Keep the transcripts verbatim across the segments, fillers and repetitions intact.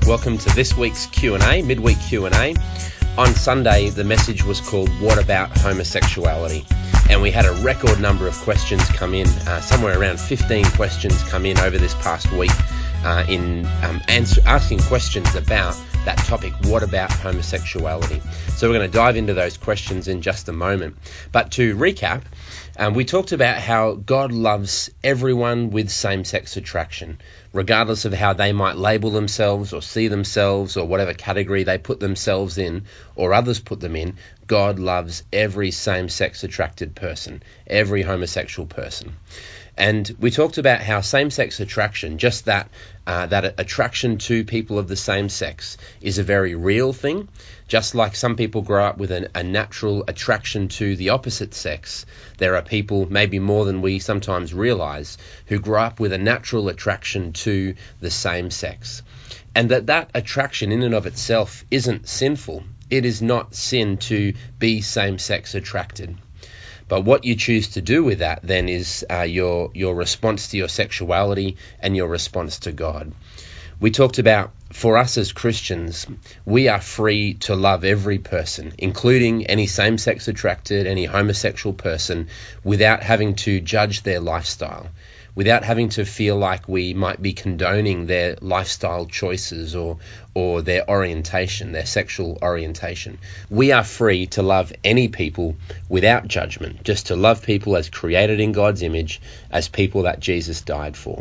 Welcome to this week's Q and A, midweek Q and A. On Sunday, the message was called What About Homosexuality? And we had a record number of questions come in, uh, somewhere around fifteen questions come in over this past week uh, in um, answer, asking questions about that topic, what about homosexuality? So we're going to dive into those questions in just a moment. But to recap, um, we talked about how God loves everyone with same-sex attraction, regardless of how they might label themselves or see themselves or whatever category they put themselves in or others put them in. God loves every same-sex attracted person, every homosexual person. And we talked about how same-sex attraction, just that uh, that attraction to people of the same sex, is a very real thing. Just like some people grow up with an, a natural attraction to the opposite sex, there are people, maybe more than we sometimes realize, who grow up with a natural attraction to the same sex. And that that attraction in and of itself isn't sinful. It is not sin to be same-sex attracted. But what you choose to do with that then is uh, your your response to your sexuality and your response to God. We talked about, for us as Christians, we are free to love every person, including any same-sex attracted, any homosexual person, without having to judge their lifestyle, without having to feel like we might be condoning their lifestyle choices or or their orientation, their sexual orientation. We are free to love any people without judgment, just to love people as created in God's image, as people that Jesus died for.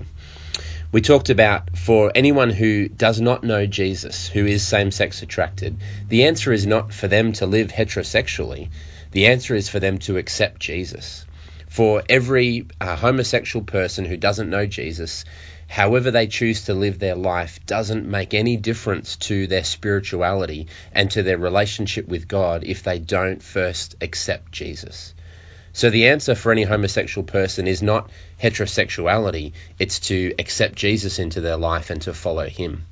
We talked about, for anyone who does not know Jesus, who is same-sex attracted, the answer is not for them to live heterosexually. The answer is for them to accept Jesus. For every uh, homosexual person who doesn't know Jesus, however they choose to live their life doesn't make any difference to their spirituality and to their relationship with God if they don't first accept Jesus. So the answer for any homosexual person is not heterosexuality, it's to accept Jesus into their life and to follow him.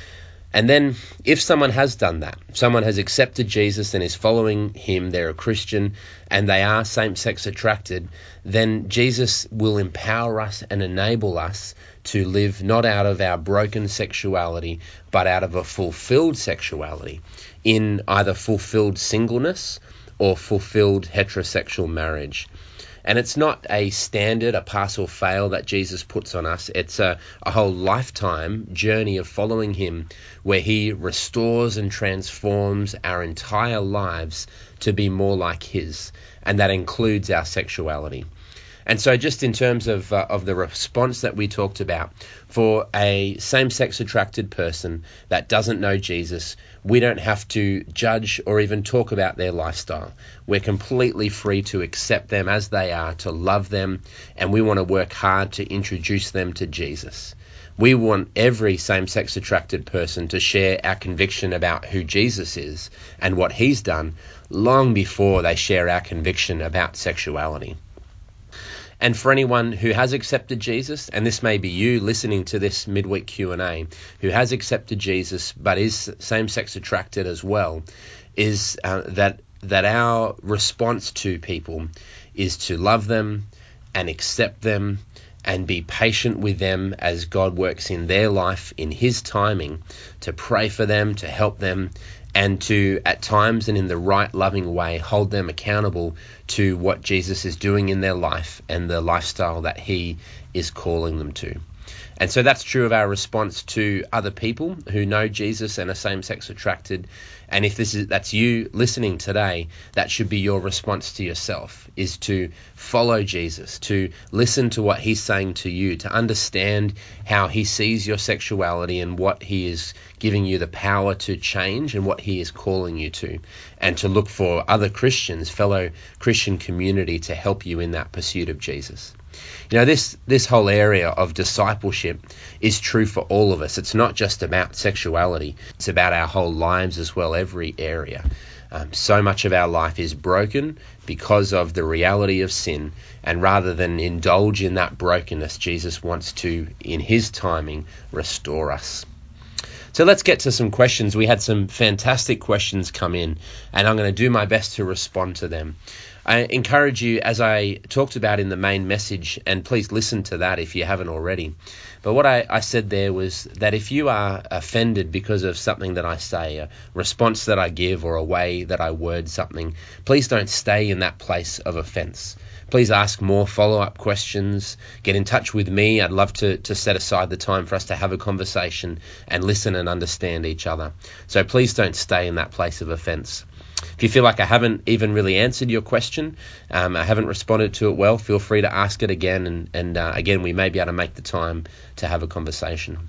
And then if someone has done that, someone has accepted Jesus and is following him, they're a Christian, and they are same-sex attracted, then Jesus will empower us and enable us to live not out of our broken sexuality, but out of a fulfilled sexuality, in either fulfilled singleness or fulfilled heterosexual marriage. And it's not a standard, a pass or fail that Jesus puts on us. It's a, a whole lifetime journey of following him where he restores and transforms our entire lives to be more like his. And that includes our sexuality. And so just in terms of uh, of the response that we talked about, for a same-sex attracted person that doesn't know Jesus, we don't have to judge or even talk about their lifestyle. We're completely free to accept them as they are, to love them, and we want to work hard to introduce them to Jesus. We want every same-sex attracted person to share our conviction about who Jesus is and what he's done long before they share our conviction about sexuality. And for anyone who has accepted Jesus, and this may be you listening to this midweek Q and A, who has accepted Jesus but is same-sex attracted as well, is uh, that that our response to people is to love them and accept them and be patient with them as God works in their life in his timing, to pray for them, to help them, and to, at times and in the right loving way, hold them accountable to what Jesus is doing in their life and the lifestyle that he is calling them to. And so that's true of our response to other people who know Jesus and are same-sex attracted. And if this is that's you listening today, that should be your response to yourself, is to follow Jesus, to listen to what he's saying to you, to understand how he sees your sexuality and what he is giving you the power to change and what he is calling you to, and to look for other Christians, fellow Christian community, to help you in that pursuit of Jesus. You know, this this whole area of discipleship is true for all of us. It's not just about sexuality. It's about our whole lives as well, every area. Um, so much of our life is broken because of the reality of sin. And rather than indulge in that brokenness, Jesus wants to, in his timing, restore us. So let's get to some questions. We had some fantastic questions come in, and I'm going to do my best to respond to them. I encourage you, as I talked about in the main message, and please listen to that if you haven't already. But what I, I said there was that if you are offended because of something that I say, a response that I give, or a way that I word something, please don't stay in that place of offense. Please ask more follow-up questions. Get in touch with me. I'd love to, to set aside the time for us to have a conversation and listen and understand each other. So please don't stay in that place of offense. If you feel like I haven't even really answered your question, um, I haven't responded to it well, feel free to ask it again. And, and uh, again, we may be able to make the time to have a conversation.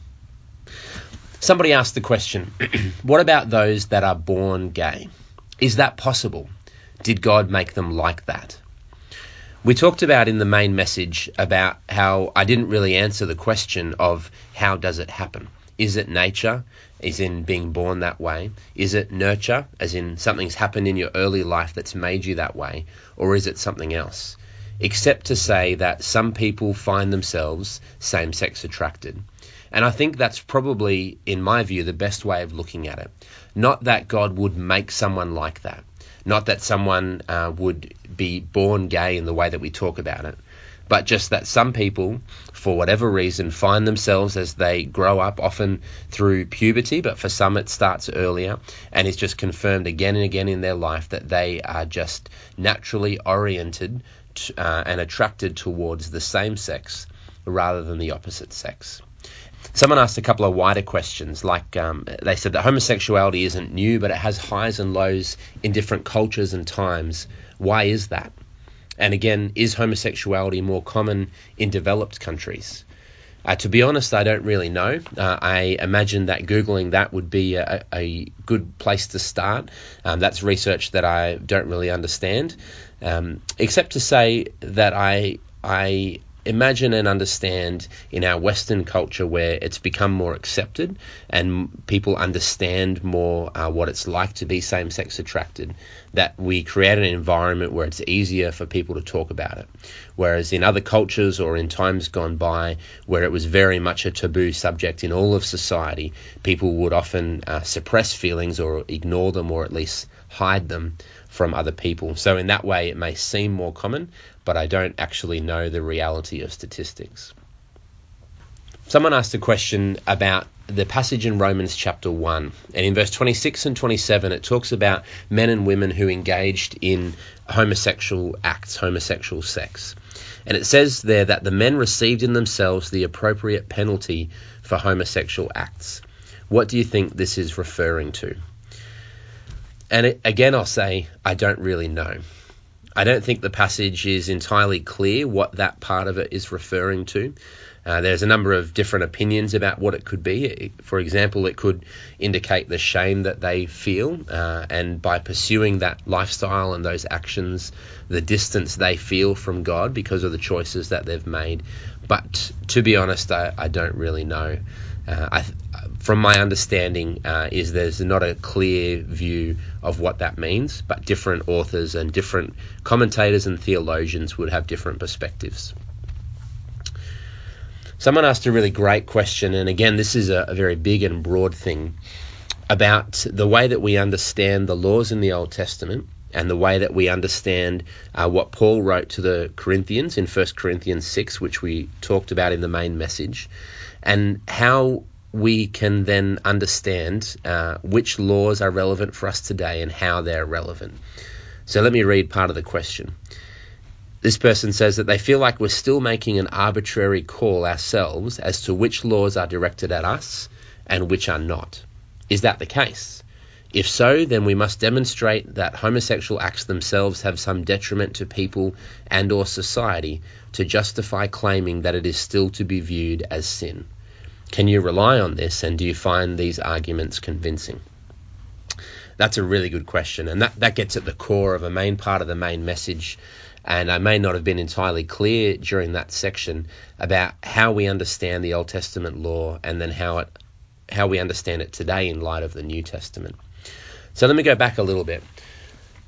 Somebody asked the question, what about those that are born gay? Is that possible? Did God make them like that? We talked about in the main message about how I didn't really answer the question of how does it happen? Is it nature, as in being born that way? Is it nurture, as in something's happened in your early life that's made you that way? Or is it something else? Except to say that some people find themselves same-sex attracted. And I think that's probably, in my view, the best way of looking at it. Not that God would make someone like that. Not that someone uh, would be born gay in the way that we talk about it, but just that some people, for whatever reason, find themselves as they grow up, often through puberty, but for some it starts earlier, and it's just confirmed again and again in their life that they are just naturally oriented to, uh, and attracted towards the same sex rather than the opposite sex. Someone asked a couple of wider questions, like um, they said that homosexuality isn't new, but it has highs and lows in different cultures and times. Why is that? And again, is homosexuality more common in developed countries? Uh, to be honest, I don't really know. Uh, I imagine that Googling that would be a, a good place to start. Um, that's research that I don't really understand, um, except to say that I I imagine and understand in our Western culture where it's become more accepted and people understand more uh, what it's like to be same-sex attracted, that we create an environment where it's easier for people to talk about it. Whereas in other cultures or in times gone by where it was very much a taboo subject in all of society, people would often uh, suppress feelings or ignore them or at least hide them from other people. So in that way it may seem more common, but I don't actually know the reality of statistics. Someone asked a question about the passage in Romans chapter one, and in verse twenty-six and twenty-seven it talks about men and women who engaged in homosexual acts, homosexual sex. And it says there that the men received in themselves the appropriate penalty for homosexual acts. What do you think this is referring to? And it, again, I'll say I don't really know. I don't think the passage is entirely clear what that part of it is referring to. Uh, there's a number of different opinions about what it could be. It, for example, it could indicate the shame that they feel, uh, and by pursuing that lifestyle and those actions, the distance they feel from God because of the choices that they've made. But to be honest, I, I don't really know. Uh, I, from my understanding, uh, is there's not a clear view of what that means, but different authors and different commentators and theologians would have different perspectives. Someone asked a really great question, and again, this is a, a very big and broad thing, about the way that we understand the laws in the Old Testament and the way that we understand uh, what Paul wrote to the Corinthians in First Corinthians six, which we talked about in the main message, and how we can then understand uh, which laws are relevant for us today and how they're relevant. So let me read part of the question. This person says that they feel like we're still making an arbitrary call ourselves as to which laws are directed at us and which are not. Is that the case? If so, then we must demonstrate that homosexual acts themselves have some detriment to people and or society to justify claiming that it is still to be viewed as sin. Can you rely on this, and do you find these arguments convincing? That's a really good question, and that, that gets at the core of a main part of the main message, and I may not have been entirely clear during that section about how we understand the Old Testament law and then how it how we understand it today in light of the New Testament. So let me go back a little bit.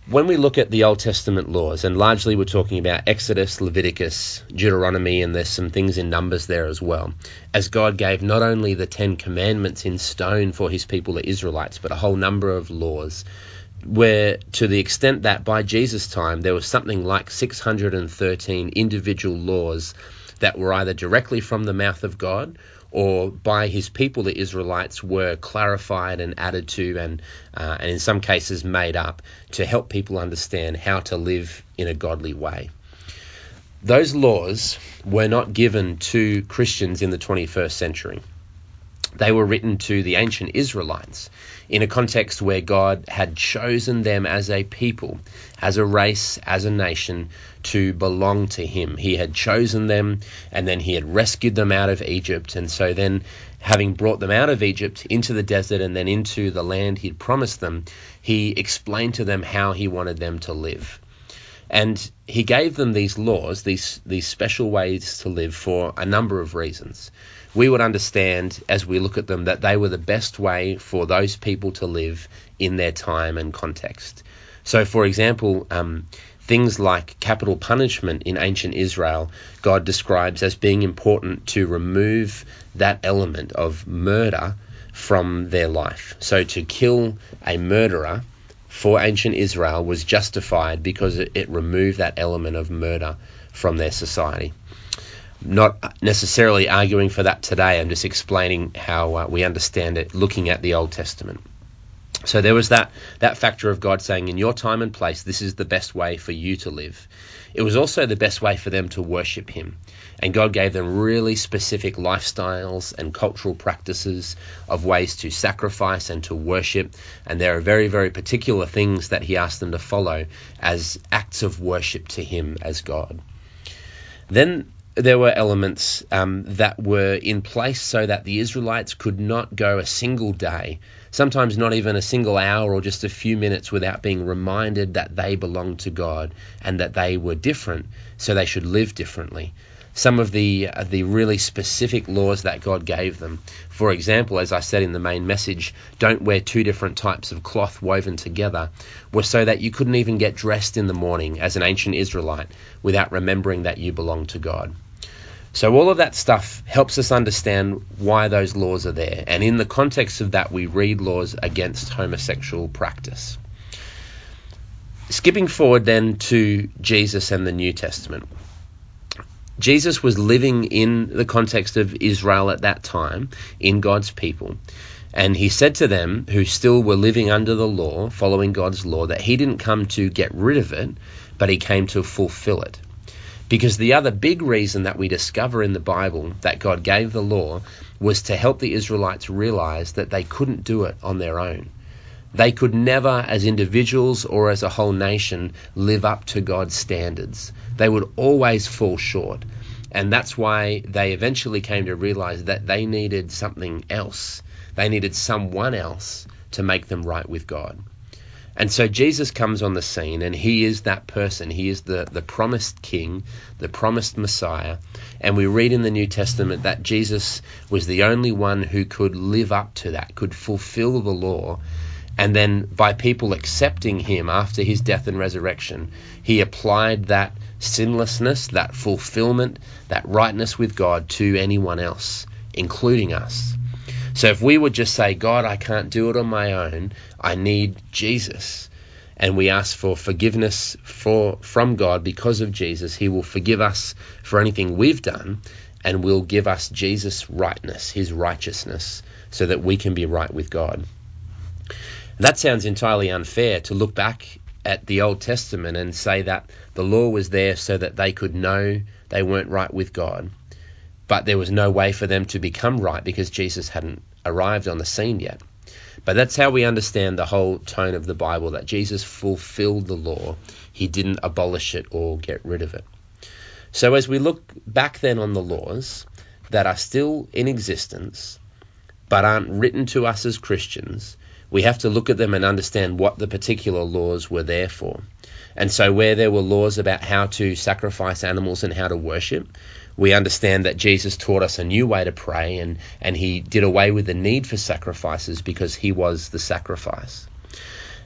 When we look at the Old Testament laws, and largely we're talking about Exodus, Leviticus, Deuteronomy, and there's some things in Numbers there as well, as God gave not only the Ten Commandments in stone for his people, the Israelites, but a whole number of laws, where to the extent that by Jesus' time there was something like six hundred thirteen individual laws that were either directly from the mouth of God or by his people, the Israelites, were clarified and added to and, uh, and in some cases made up to help people understand how to live in a godly way. Those laws were not given to Christians in the twenty-first century. They were written to the ancient Israelites in a context where God had chosen them as a people, as a race, as a nation, to belong to him. He had chosen them, and then he had rescued them out of Egypt. And so then, having brought them out of Egypt into the desert and then into the land he'd promised them, he explained to them how he wanted them to live. And he gave them these laws, these these special ways to live for a number of reasons. We would understand as we look at them that they were the best way for those people to live in their time and context. So, for example, um, things like capital punishment in ancient Israel, God describes as being important to remove that element of murder from their life. So to kill a murderer for ancient Israel was justified because it, it removed that element of murder from their society. Not necessarily arguing for that today, I'm just explaining how uh, we understand it looking at the Old Testament. So there was that, that factor of God saying, in your time and place, this is the best way for you to live. It was also the best way for them to worship him. And God gave them really specific lifestyles and cultural practices of ways to sacrifice and to worship. And there are very, very particular things that he asked them to follow as acts of worship to him as God. Then there were elements um, that were in place so that the Israelites could not go a single day, sometimes not even a single hour or just a few minutes, without being reminded that they belonged to God and that they were different, so they should live differently. Some of the uh, the really specific laws that God gave them, for example, as I said in the main message, don't wear two different types of cloth woven together, were so that you couldn't even get dressed in the morning as an ancient Israelite without remembering that you belong to God. So all of that stuff helps us understand why those laws are there. And in the context of that, we read laws against homosexual practice. Skipping forward then to Jesus and the New Testament. Jesus was living in the context of Israel at that time, in God's people. And he said to them, who still were living under the law, following God's law, that he didn't come to get rid of it, but he came to fulfill it. Because the other big reason that we discover in the Bible that God gave the law was to help the Israelites realize that they couldn't do it on their own. They could never, as individuals or as a whole nation, live up to God's standards. They would always fall short. And that's why they eventually came to realize that they needed something else. They needed someone else to make them right with God. And so Jesus comes on the scene, and he is that person. He is the, the promised king, the promised Messiah. And we read in the New Testament that Jesus was the only one who could live up to that, could fulfill the law. And then by people accepting him after his death and resurrection, he applied that sinlessness, that fulfillment, that rightness with God to anyone else, including us. So if we would just say, God, I can't do it on my own, I need Jesus, and we ask for forgiveness for from God because of Jesus, he will forgive us for anything we've done and will give us Jesus' rightness, his righteousness, so that we can be right with God. That sounds entirely unfair to look back at the Old Testament and say that the law was there so that they could know they weren't right with God, but there was no way for them to become right because Jesus hadn't arrived on the scene yet. But that's how we understand the whole tone of the Bible, that Jesus fulfilled the law. He didn't abolish it or get rid of it. So as we look back then on the laws that are still in existence but aren't written to us as Christians, we have to look at them and understand what the particular laws were there for. And so where there were laws about how to sacrifice animals and how to worship, we understand that Jesus taught us a new way to pray, and, and he did away with the need for sacrifices because he was the sacrifice.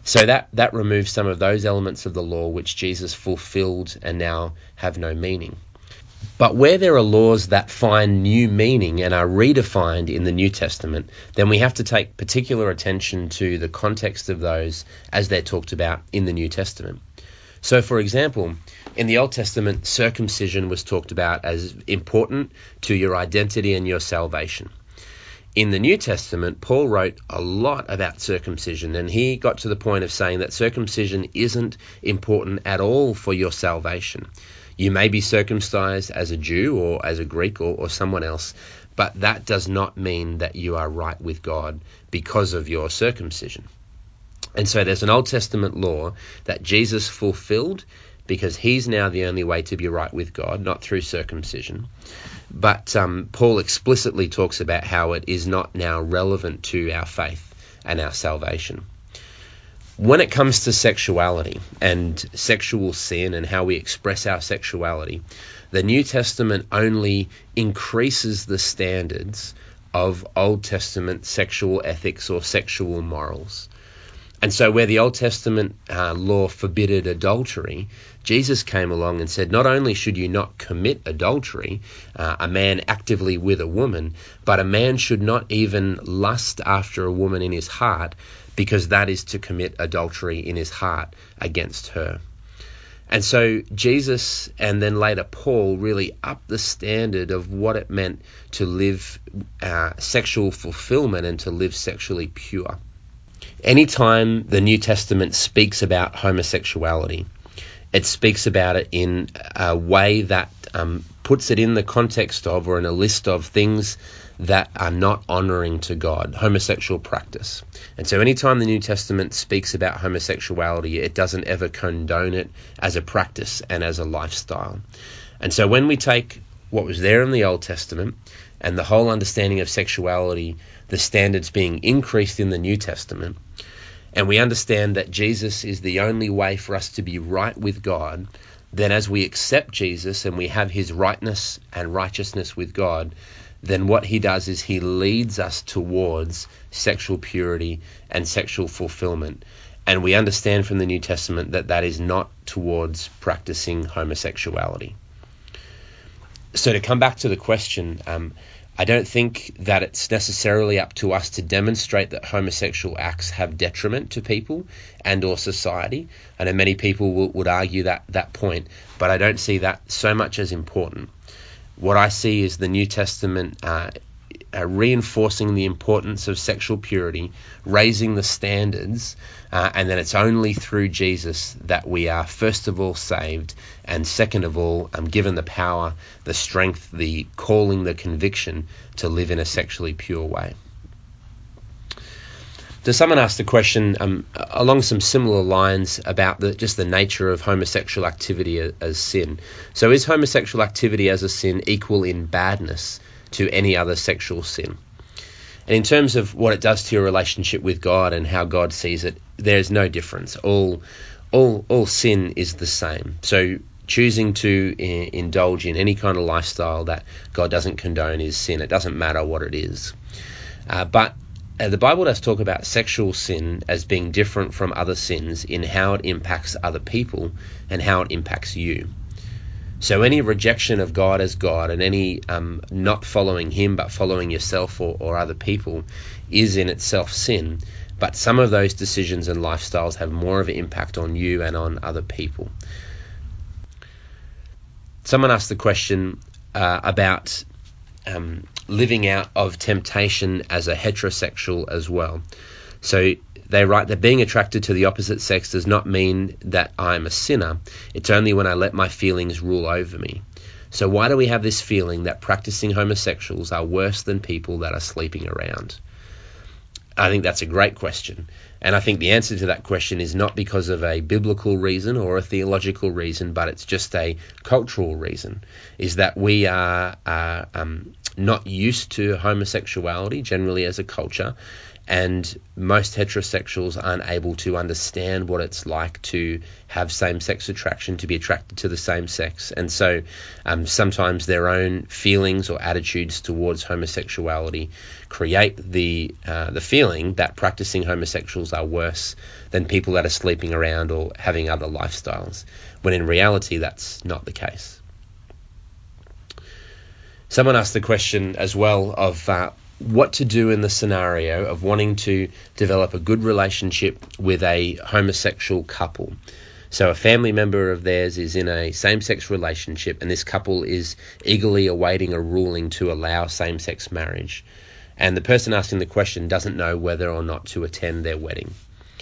So that, that removes some of those elements of the law which Jesus fulfilled and now have no meaning. But where there are laws that find new meaning and are redefined in the New Testament, then we have to take particular attention to the context of those as they're talked about in the New Testament. So, for example, in the Old Testament, circumcision was talked about as important to your identity and your salvation. In the New Testament, Paul wrote a lot about circumcision, and he got to the point of saying that circumcision isn't important at all for your salvation. You may be circumcised as a Jew or as a Greek or, or someone else, but that does not mean that you are right with God because of your circumcision. And so there's an Old Testament law that Jesus fulfilled because he's now the only way to be right with God, not through circumcision. But um, Paul explicitly talks about how it is not now relevant to our faith and our salvation. When it comes to sexuality and sexual sin and how we express our sexuality, the New Testament only increases the standards of Old Testament sexual ethics or sexual morals. And so where the Old Testament uh, law forbidded adultery, Jesus came along and said, not only should you not commit adultery, uh, a man actively with a woman, but a man should not even lust after a woman in his heart, because that is to commit adultery in his heart against her. And so Jesus and then later Paul really upped the standard of what it meant to live uh, sexual fulfillment and to live sexually pure. Anytime the New Testament speaks about homosexuality, it speaks about it in a way that um, puts it in the context of or in a list of things that are not honouring to God, homosexual practice. And so anytime the New Testament speaks about homosexuality, it doesn't ever condone it as a practice and as a lifestyle. And so when we take what was there in the Old Testament and the whole understanding of sexuality, the standards being increased in the New Testament, and we understand that Jesus is the only way for us to be right with God, then as we accept Jesus and we have his rightness and righteousness with God, then what he does is he leads us towards sexual purity and sexual fulfillment. And we understand from the New Testament that that is not towards practicing homosexuality. So to come back to the question, um, I don't think that it's necessarily up to us to demonstrate that homosexual acts have detriment to people and or society. I know many people will, would argue that, that point, but I don't see that so much as important. What I see is the New Testament uh, uh, reinforcing the importance of sexual purity, raising the standards, uh, and then it's only through Jesus that we are first of all saved, and second of all um, given the power, the strength, the calling, the conviction to live in a sexually pure way. So someone asked the question um, along some similar lines about the, just the nature of homosexual activity as, as sin. So is homosexual activity as a sin equal in badness to any other sexual sin? And in terms of what it does to your relationship with God and how God sees it, there's no difference. All, all, all sin is the same. So choosing to I- indulge in any kind of lifestyle that God doesn't condone is sin. It doesn't matter what it is. Uh, but Uh, the Bible does talk about sexual sin as being different from other sins in how it impacts other people and how it impacts you. So any rejection of God as God and any um, not following him but following yourself or, or other people is in itself sin, but some of those decisions and lifestyles have more of an impact on you and on other people. Someone asked the question uh, about Um, living out of temptation as a heterosexual as well. So they write that being attracted to the opposite sex does not mean that I'm a sinner. It's only when I let my feelings rule over me. So why do we have this feeling that practicing homosexuals are worse than people that are sleeping around? I think that's a great question. And I think the answer to that question is not because of a biblical reason or a theological reason, but it's just a cultural reason, is that we are uh, um, not used to homosexuality generally as a culture, and most heterosexuals aren't able to understand what it's like to have same-sex attraction, to be attracted to the same sex. And so um, sometimes their own feelings or attitudes towards homosexuality create the uh, the feeling that practicing homosexuals homosexuals are worse than people that are sleeping around or having other lifestyles, when in reality that's not the case. Someone asked the question as well of uh, what to do in the scenario of wanting to develop a good relationship with a homosexual couple. So a family member of theirs is in a same-sex relationship, and this couple is eagerly awaiting a ruling to allow same-sex marriage. And the person asking the question doesn't know whether or not to attend their wedding.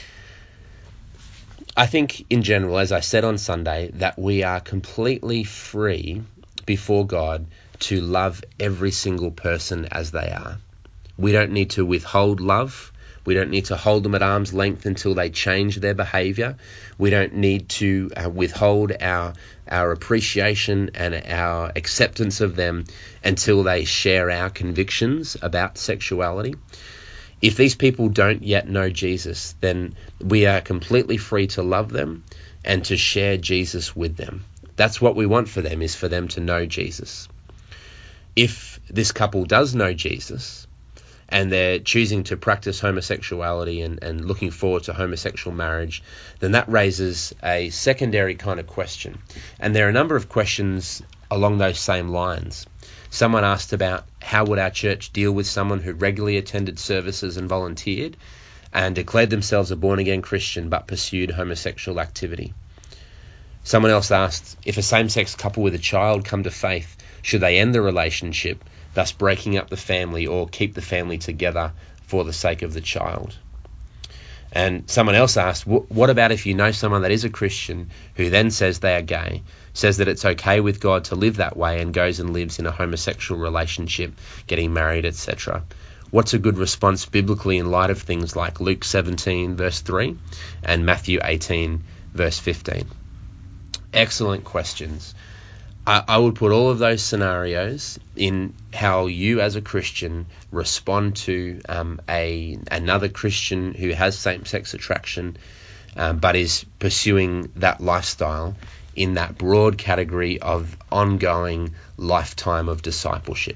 I think in general, as I said on Sunday, that we are completely free before God to love every single person as they are. We don't need to withhold love. We don't need to hold them at arm's length until they change their behavior. We don't need to uh, withhold our our appreciation and our acceptance of them until they share our convictions about sexuality. If these people don't yet know Jesus, then we are completely free to love them and to share Jesus with them. That's what we want for them, is for them to know Jesus. If this couple does know Jesus, and they're choosing to practice homosexuality and, and looking forward to homosexual marriage, then that raises a secondary kind of question. And there are a number of questions along those same lines. Someone asked about how would our church deal with someone who regularly attended services and volunteered and declared themselves a born-again Christian but pursued homosexual activity. Someone else asked, if a same-sex couple with a child come to faith, should they end the relationship, thus breaking up the family, or keep the family together for the sake of the child? And someone else asked, what about if you know someone that is a Christian who then says they are gay, says that it's okay with God to live that way, and goes and lives in a homosexual relationship, getting married, et cetera? What's a good response biblically in light of things like Luke seventeen verse three and Matthew eighteen verse fifteen? Excellent questions. I, I would put all of those scenarios in how you as a Christian respond to um, a another Christian who has same-sex attraction um, but is pursuing that lifestyle in that broad category of ongoing lifetime of discipleship.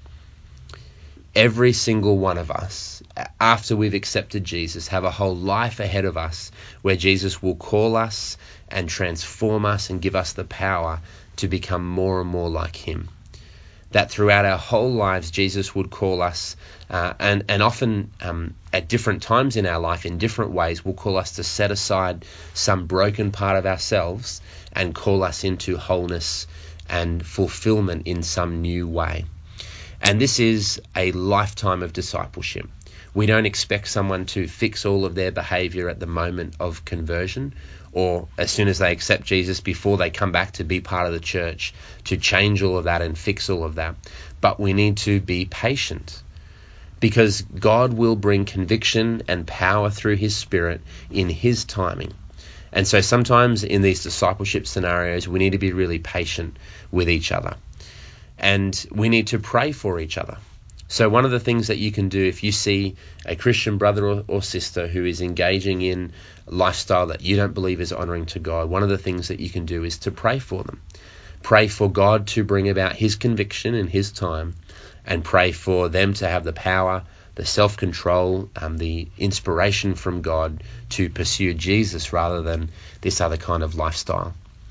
Every single one of us, after we've accepted Jesus, have a whole life ahead of us where Jesus will call us and transform us and give us the power to become more and more like him. That throughout our whole lives, Jesus would call us, uh, and, and often um, at different times in our life, in different ways, will call us to set aside some broken part of ourselves and call us into wholeness and fulfillment in some new way. And this is a lifetime of discipleship. We don't expect someone to fix all of their behavior at the moment of conversion, or as soon as they accept Jesus, before they come back to be part of the church, to change all of that and fix all of that. But we need to be patient, because God will bring conviction and power through his Spirit in his timing. And so sometimes in these discipleship scenarios, we need to be really patient with each other. And we need to pray for each other. So one of the things that you can do if you see a Christian brother or, or sister who is engaging in a lifestyle that you don't believe is honoring to God, one of the things that you can do is to pray for them. Pray for God to bring about his conviction in his time, and pray for them to have the power, the self-control, um, the inspiration from God to pursue Jesus rather than this other kind of lifestyle.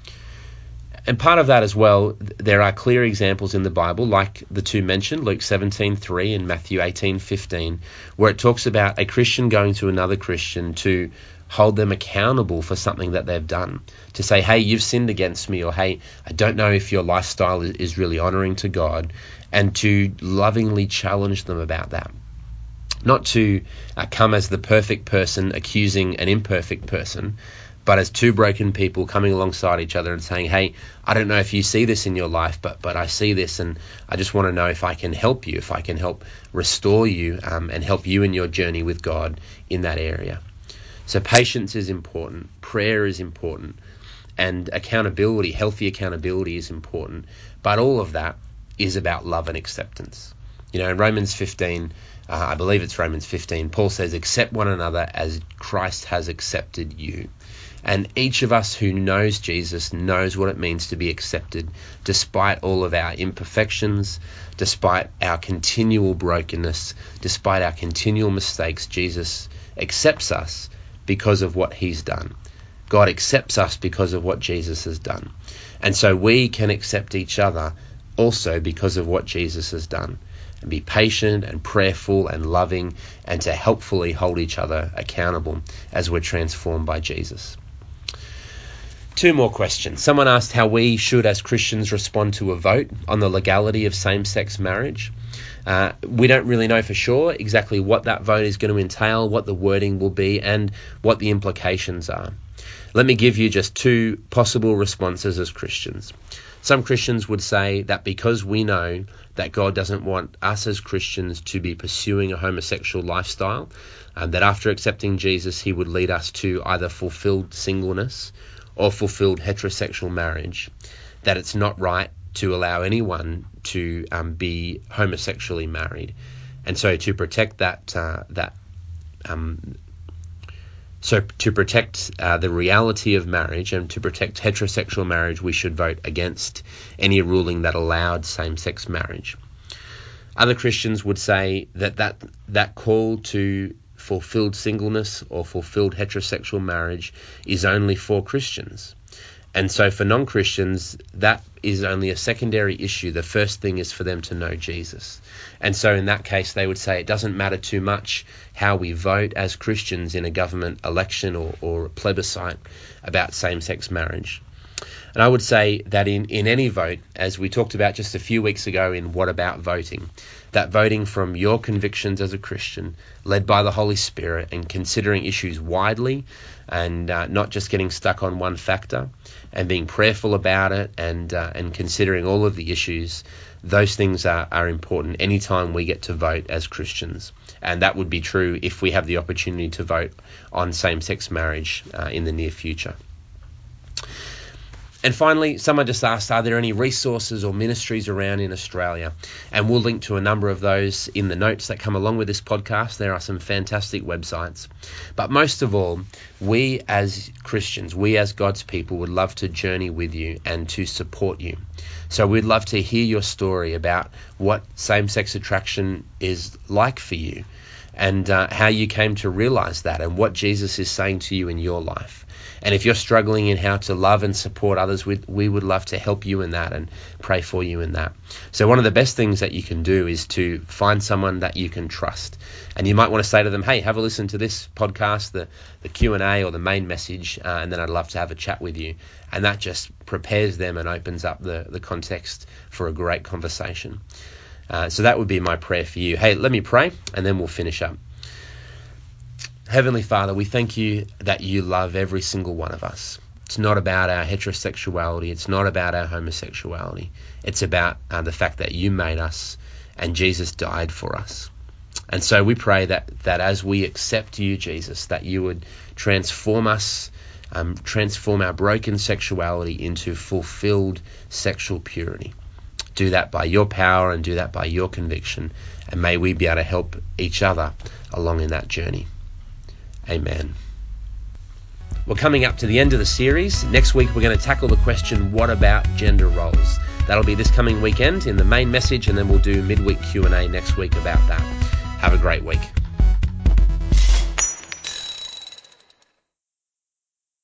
And part of that as well, there are clear examples in the Bible, like the two mentioned, Luke seventeen three and Matthew eighteen fifteen, where it talks about a Christian going to another Christian to hold them accountable for something that they've done. To say, hey, you've sinned against me, or hey, I don't know if your lifestyle is really honoring to God, and to lovingly challenge them about that. Not to uh, come as the perfect person accusing an imperfect person, but as two broken people coming alongside each other and saying, hey, I don't know if you see this in your life, but but I see this, and I just want to know if I can help you, if I can help restore you um, and help you in your journey with God in that area. So patience is important, prayer is important, and accountability, healthy accountability is important. But all of that is about love and acceptance. You know, in Romans fifteen, uh, I believe it's Romans fifteen, Paul says, accept one another as Christ has accepted you. And each of us who knows Jesus knows what it means to be accepted, despite all of our imperfections, despite our continual brokenness, despite our continual mistakes. Jesus accepts us because of what he's done. God accepts us because of what Jesus has done. And so we can accept each other also because of what Jesus has done, and be patient and prayerful and loving, and to helpfully hold each other accountable as we're transformed by Jesus. Two more questions. Someone asked how we should, as Christians, respond to a vote on the legality of same-sex marriage. Uh, we don't really know for sure exactly what that vote is going to entail, what the wording will be, and what the implications are. Let me give you just two possible responses as Christians. Some Christians would say that because we know that God doesn't want us as Christians to be pursuing a homosexual lifestyle, um, that after accepting Jesus, he would lead us to either fulfilled singleness or fulfilled heterosexual marriage, that it's not right to allow anyone to um, be homosexually married. And so to protect that, uh, that um, So to protect uh, the reality of marriage and to protect heterosexual marriage, we should vote against any ruling that allowed same-sex marriage. Other Christians would say that that, that call to fulfilled singleness or fulfilled heterosexual marriage is only for Christians. And so for non-Christians, that is only a secondary issue. The first thing is for them to know Jesus. And so in that case, they would say it doesn't matter too much how we vote as Christians in a government election or, or a plebiscite about same-sex marriage. And I would say that in, in any vote, as we talked about just a few weeks ago in What About Voting, that voting from your convictions as a Christian, led by the Holy Spirit, and considering issues widely and uh, not just getting stuck on one factor, and being prayerful about it and uh, and considering all of the issues, those things are, are important anytime we get to vote as Christians. And that would be true if we have the opportunity to vote on same-sex marriage uh, in the near future. And finally, someone just asked, are there any resources or ministries around in Australia? And we'll link to a number of those in the notes that come along with this podcast. There are some fantastic websites. But most of all, we as Christians, we as God's people would love to journey with you and to support you. So we'd love to hear your story about what same-sex attraction is like for you, and uh, how you came to realize that, and what Jesus is saying to you in your life. And if you're struggling in how to love and support others, we, we would love to help you in that and pray for you in that. So one of the best things that you can do is to find someone that you can trust. And you might want to say to them, hey, have a listen to this podcast, the, the Q and A or the main message, uh, and then I'd love to have a chat with you. And that just prepares them and opens up the, the context for a great conversation. Uh, so that would be my prayer for you. Hey, let me pray, and then we'll finish up. Heavenly Father, we thank you that you love every single one of us. It's not about our heterosexuality. It's not about our homosexuality. It's about uh, the fact that you made us and Jesus died for us. And so we pray that, that as we accept you, Jesus, that you would transform us, um, transform our broken sexuality into fulfilled sexual purity. Do that by your power and do that by your conviction. And may we be able to help each other along in that journey. Amen. We're coming up to the end of the series. Next week, we're going to tackle the question, what about gender roles? That'll be this coming weekend in the main message, and then we'll do midweek Q and A next week about that. Have a great week.